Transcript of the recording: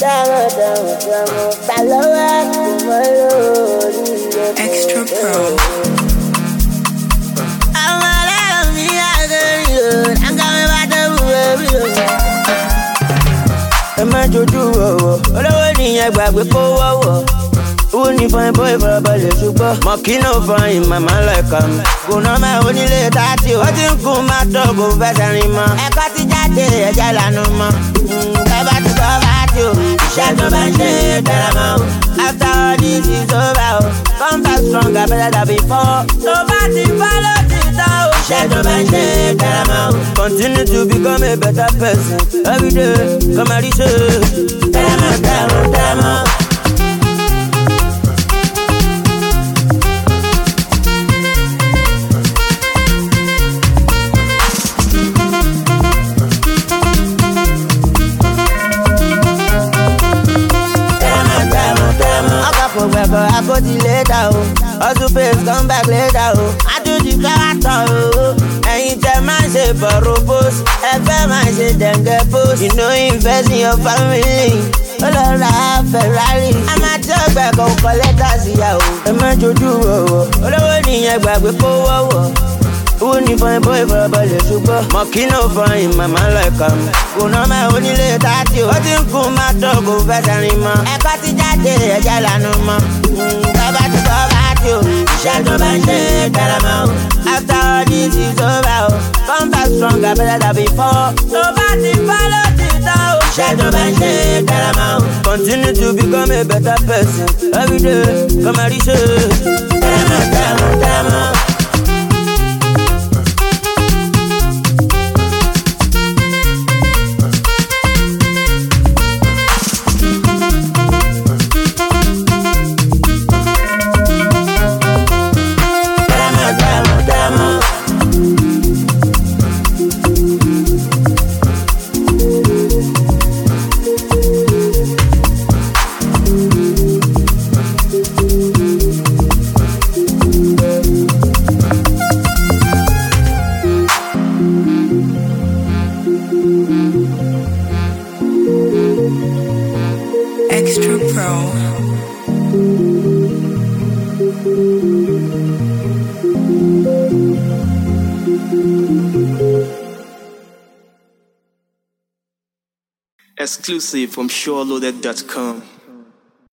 Extra Pro. Ẹ má jojú ọ̀wọ̀ olówó nìyẹn gbàgbé kó wọ́wọ́ owó ní fine boy farabalẹ̀ ṣùgbọ́n mọ̀kínà fine màmá lẹ́ka mi kò ná máa onílé tààtì ó ti ń kún má tọ́ kò fẹsẹ̀ rìn mọ́ ẹ̀kọ́ ti jáde ẹ̀jẹ̀ lànà mọ́ bàbá ti kọ́ bá ti o iṣẹ́ tó bá ń ṣe tẹ̀lé mọ́ o after all this is over o come back stronger better than before tó bá ti fọ́ ló ti tán o iṣẹ́ tó bá ń ṣe tẹ̀lé mọ́ o continue to become a better person every day come and reach it tẹ̀lé mọ́ tẹ̀lé mọ́ tẹ̀lé mọ́. I go till later, oh. Also pays come back later, oh. I do the character, oh. Ẹ̀yin tẹ́ máa ṣe borrow post, ẹ fẹ́ máa ṣe dẹ̀ngẹ̀ post. You know invest in your family. Ó lọ ra Ferrari. A máa tí ọgbẹ́ kan kọ lẹ́tà síyàwó. Ẹ má jojú ọ̀wọ̀. Olówó nìyẹn gbàgbé kó wọ́wọ́. Owó ní fine boy farabalẹ̀ ṣùgbọ́n mọ̀kínà fine màmá lẹ́ka mi. Kò ná máa onílé tààtì o. Ó ti ń kún má tọ́ kò fẹsẹ̀ rìn mọ́. Ẹ̀kọ́ ti jáde ẹ̀jẹ̀ lànà mọ́. Bàbá ti kọ́ bá ti o. Iṣẹ́ tó bá ń ṣe tẹ̀lé mọ́ o. After all this is over o. Come back stronger better than before. Tó bá ti fọ́ ló ti tán o. Iṣẹ́ tó bá ń ṣe tẹ̀lé mọ́ o. Continue to become a better person. Every day come and reach it. Tẹ̀lé mọ́ tẹ̀lé mọ́ tẹ̀lé mọ́. Extra Pro. Exclusive from SureLoaded.com.